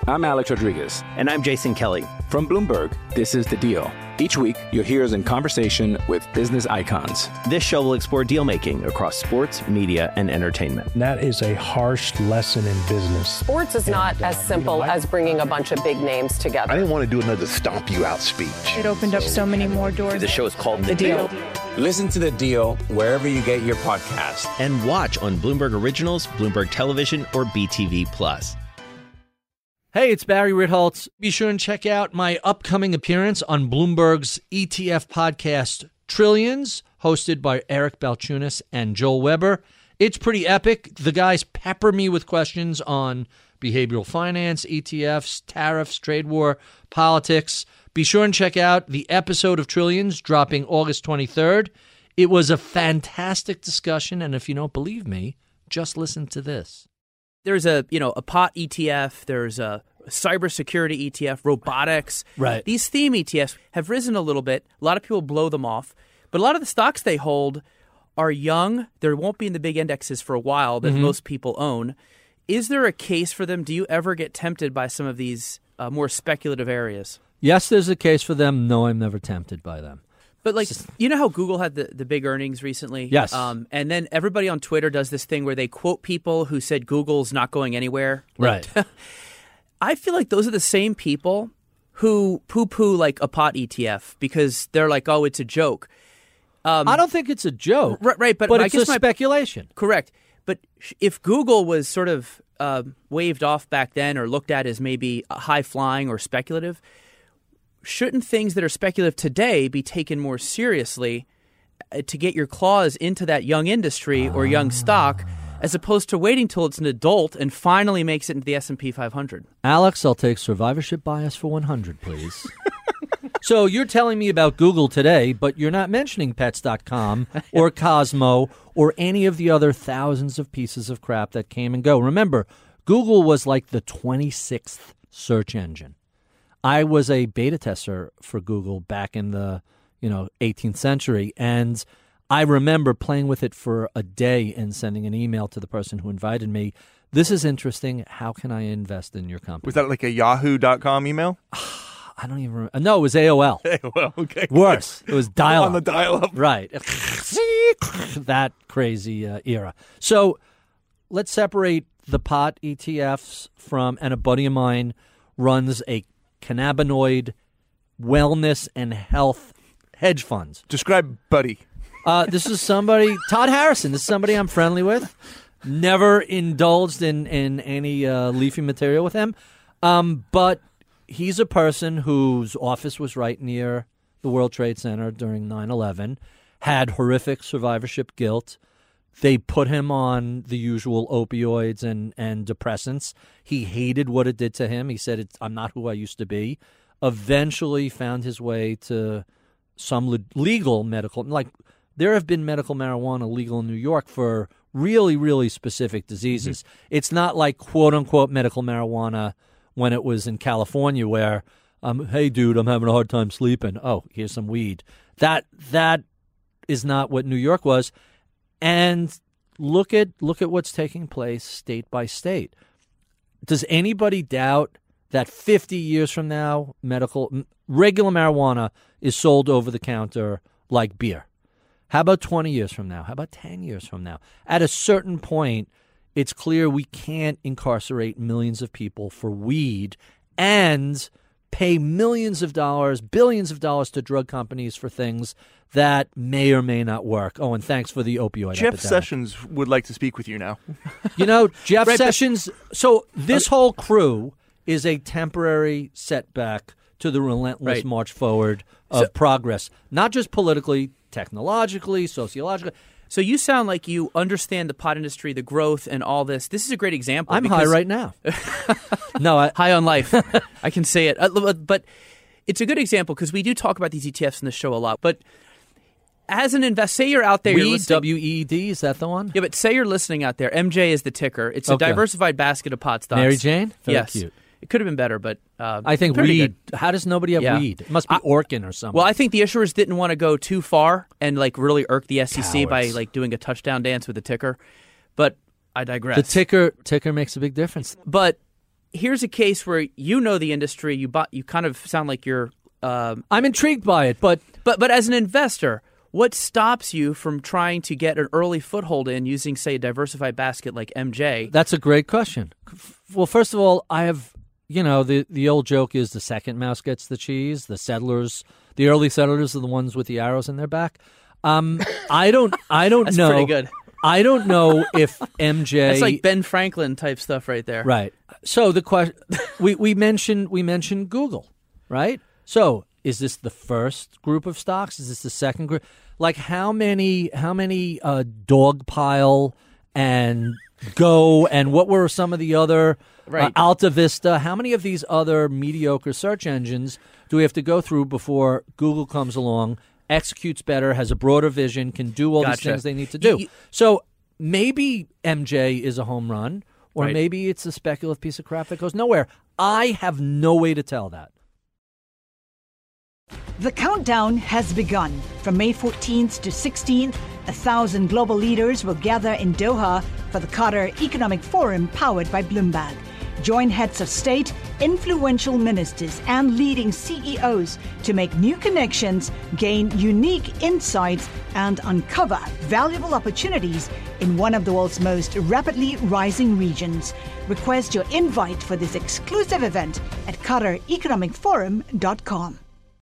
I'm Alex Rodriguez. And I'm Jason Kelly. From Bloomberg, this is The Deal. Each week, you'll hear us in conversation with business icons. This show will explore deal-making across sports, media, and entertainment. That is a harsh lesson in business. Sports is not as simple as bringing a bunch of big names together. I didn't want to do another stomp you out speech. It opened up so many more doors. The show is called The Deal. Listen to The Deal wherever you get your podcast. And watch on Bloomberg Originals, Bloomberg Television, or BTV+. Hey, it's Barry Ritholtz. Be sure and check out my upcoming appearance on Bloomberg's ETF podcast Trillions, hosted by Eric Balchunas and Joel Weber. It's pretty epic. The guys pepper me with questions on behavioral finance, ETFs, tariffs, trade war, politics. Be sure and check out the episode of Trillions dropping August 23rd. It was a fantastic discussion, and if you don't believe me, just listen to this. There's a pot ETF, there's a cybersecurity ETF, robotics. Right. These theme ETFs have risen a little bit. A lot of people blow them off. But a lot of the stocks they hold are young. There won't be in the big indexes for a while that most people own. Is there a case for them? Do you ever get tempted by some of these more speculative areas? Yes, there's a case for them. No, I'm never tempted by them. But you know how Google had the big earnings recently? Yes. And then everybody on Twitter does this thing where they quote people who said Google's not going anywhere. Right. I feel like those are the same people who poo-poo like a pot ETF because they're like, oh, it's a joke. I don't think it's a joke. Right, but it's I guess speculation. Correct. But if Google was sort of waved off back then or looked at as maybe high-flying or speculative, shouldn't things that are speculative today be taken more seriously to get your claws into that young industry or young stock as opposed to waiting till it's an adult and finally makes it into the S&P 500? Alex, I'll take survivorship bias for 100, please. So you're telling me about Google today, but you're not mentioning Pets.com or Cosmo or any of the other thousands of pieces of crap that came and go. Remember, Google was like the 26th search engine. I was a beta tester for Google back in the 18th century, and I remember playing with it for a day and sending an email to the person who invited me. This is interesting. How can I invest in your company? Was that like a yahoo.com email? I don't even remember. No, it was AOL. AOL, okay. Worse. It was dial-up. On the dial-up. Right. That crazy era. So let's separate the pot ETFs from, and a buddy of mine runs a cannabinoid wellness and health hedge funds. Describe Buddy. This is somebody, Todd Harrison. This is somebody I'm friendly with. Never indulged in any leafy material with him. But he's a person whose office was right near the World Trade Center during 9/11, had horrific survivorship guilt. They put him on the usual opioids and depressants. He hated what it did to him. He said, I'm not who I used to be. Eventually found his way to some legal medical, like there have been medical marijuana legal in New York for really, really specific diseases. Mm-hmm. It's not like quote-unquote medical marijuana when it was in California where, hey, dude, I'm having a hard time sleeping. Oh, here's some weed. That is not what New York was. And look at what's taking place state by state. Does anybody doubt that 50 years from now, regular marijuana is sold over the counter like beer? How about 20 years from now? How about 10 years from now? At a certain point, it's clear we can't incarcerate millions of people for weed and pay millions of dollars, billions of dollars to drug companies for things that may or may not work. Oh, and thanks for the opioid Jeff epidemic. Sessions would like to speak with you now. Jeff Sessions. So this whole crew is a temporary setback to the relentless march forward of progress, not just politically, technologically, sociologically. So you sound like you understand the pot industry, the growth, and all this. This is a great example. I'm high right now. No, high on life. I can say it. But it's a good example because we do talk about these ETFs in the show a lot. But as an investor, say you're out there. WEED, W-E-E-D, is that the one? Yeah, but say you're listening out there. MJ is the ticker. It's a diversified basket of pot stocks. Mary Jane? Very yes. cute. It could have been better, but I think weed. Good. How does nobody have weed? It must be Orkin or something. Well, I think the issuers didn't want to go too far and really irk the SEC Cowards. by doing a touchdown dance with the ticker. But I digress. The ticker makes a big difference. But here's a case where you know the industry. You kind of sound like you're. I'm intrigued by it, but as an investor, what stops you from trying to get an early foothold in using, say, a diversified basket like MJ? That's a great question. Well, first of all, I have, the old joke is the second mouse gets the cheese. The early settlers are the ones with the arrows in their back. I don't That's know. Pretty good. I don't know if MJ. That's like Ben Franklin type stuff right there. Right. So the question we mentioned Google, right? So is this the first group of stocks? Is this the second group? Like how many Dogpile and Go and what were some of the other Alta Vista? How many of these other mediocre search engines do we have to go through before Google comes along, executes better, has a broader vision, can do all these things they need to do? So maybe MJ is a home run, or maybe it's a speculative piece of crap that goes nowhere. I have no way to tell that. The countdown has begun. From May 14th to 16th, 1,000 global leaders will gather in Doha for the Qatar Economic Forum powered by Bloomberg. Join heads of state, influential ministers, and leading CEOs to make new connections, gain unique insights, and uncover valuable opportunities in one of the world's most rapidly rising regions. Request your invite for this exclusive event at QatarEconomicForum.com.